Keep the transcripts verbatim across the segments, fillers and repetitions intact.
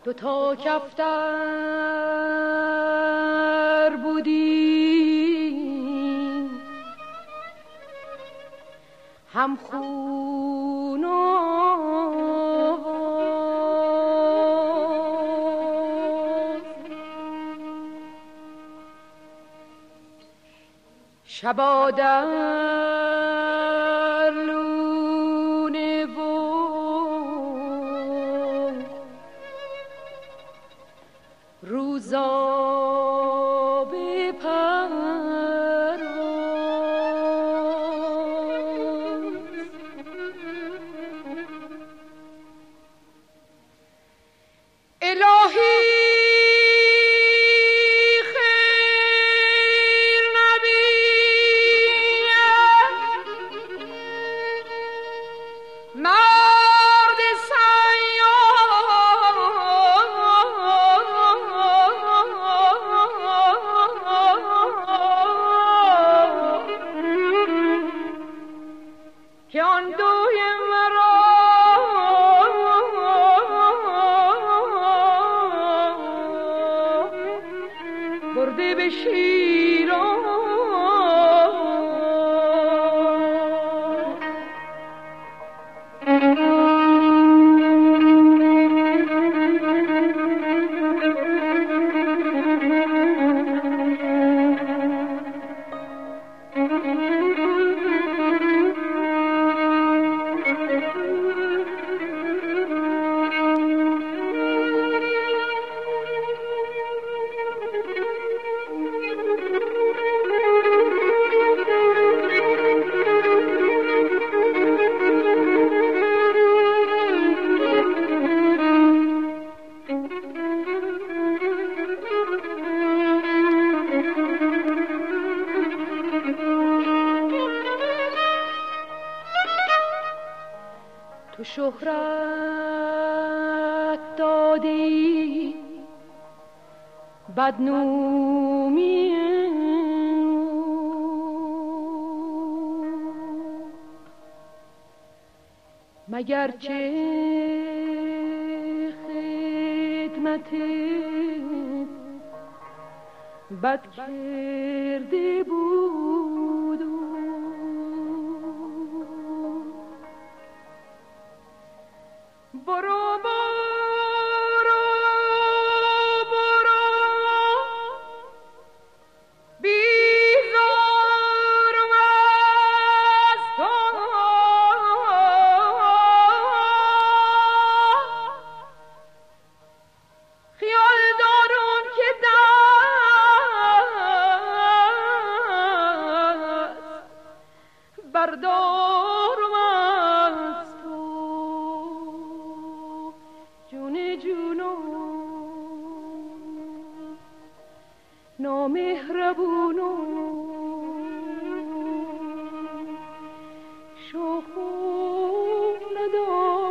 تو تا کفتر بودی هم خون و شبا در لونه و روزا به پرواز الهی برده به شیران تو شهرت دادی بدنامی مگر چه خدمت بد کرده بود برو برو برو بیزارم از تو خیال دارم که دست بردارم از تو جون جونو نامهربونو شوخو ندارم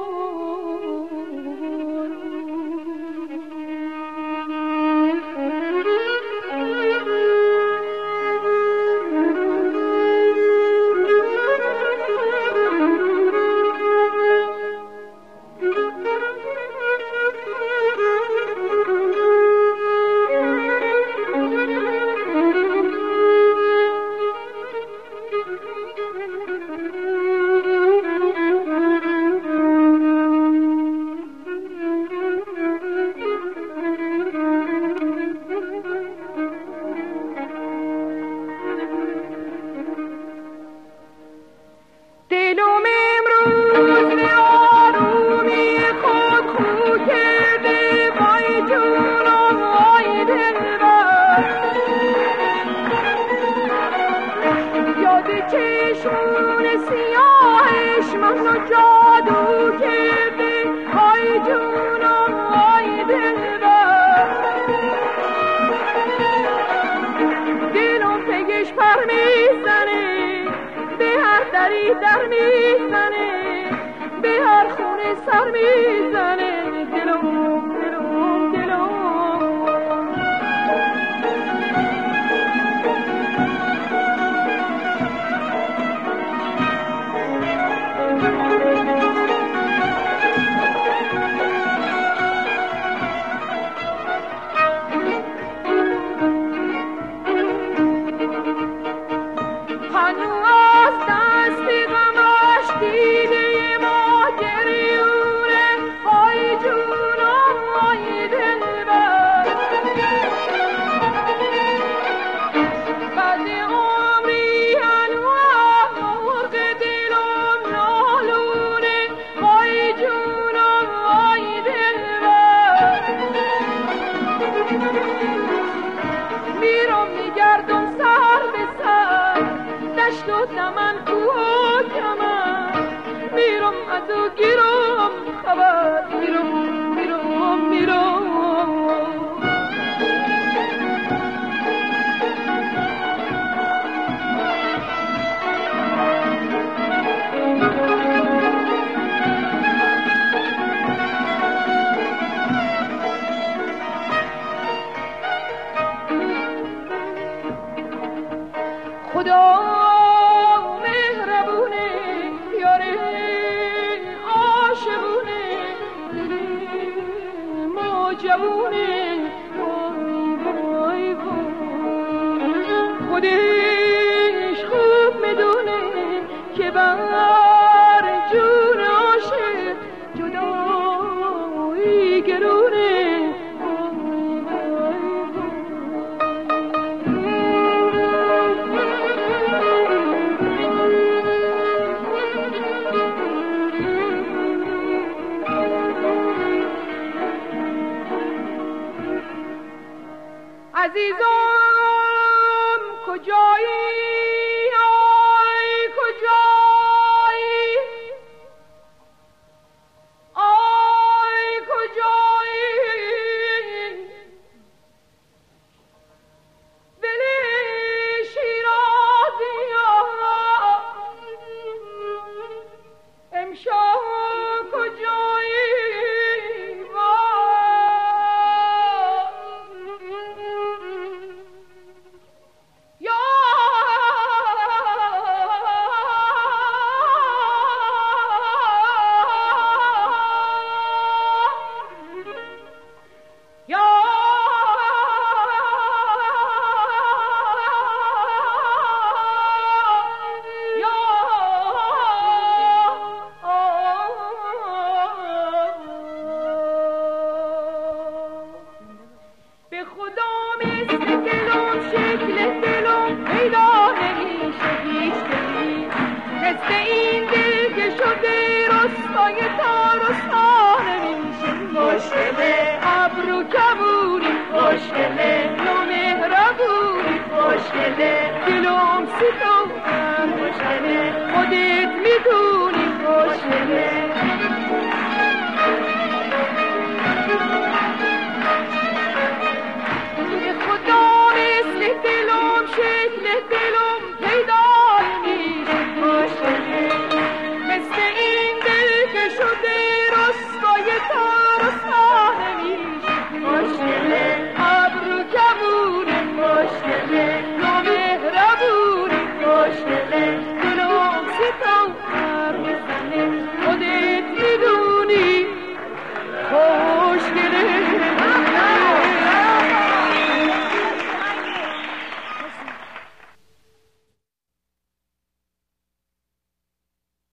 در میزنه به هر خونه سر میزنه دلم دلم دلم هنوز دستی غمش دیده ما گریونه وای جونم وای دلبر بعد عمری هنوز مرغ دلم نالونه وای جونم وای دلبر میرم میگردم سر به سر دشت و دمن کوه کمن میرم از او گیرم خبر میرم میرم میرم خدا مهربونه یاره عاشقونه ما جوونه وای وای وای خودش خوب میدونه که بر جون عاشق جدایی گرونه عزیزم کجایی آی کجایی آی کجایی دل شیرازی امشب کجایی خوشگله ابرو کبوری خوشگله نامهربونی خوشگله دلم ستوتن خوشگله خودت میدونی خوشگله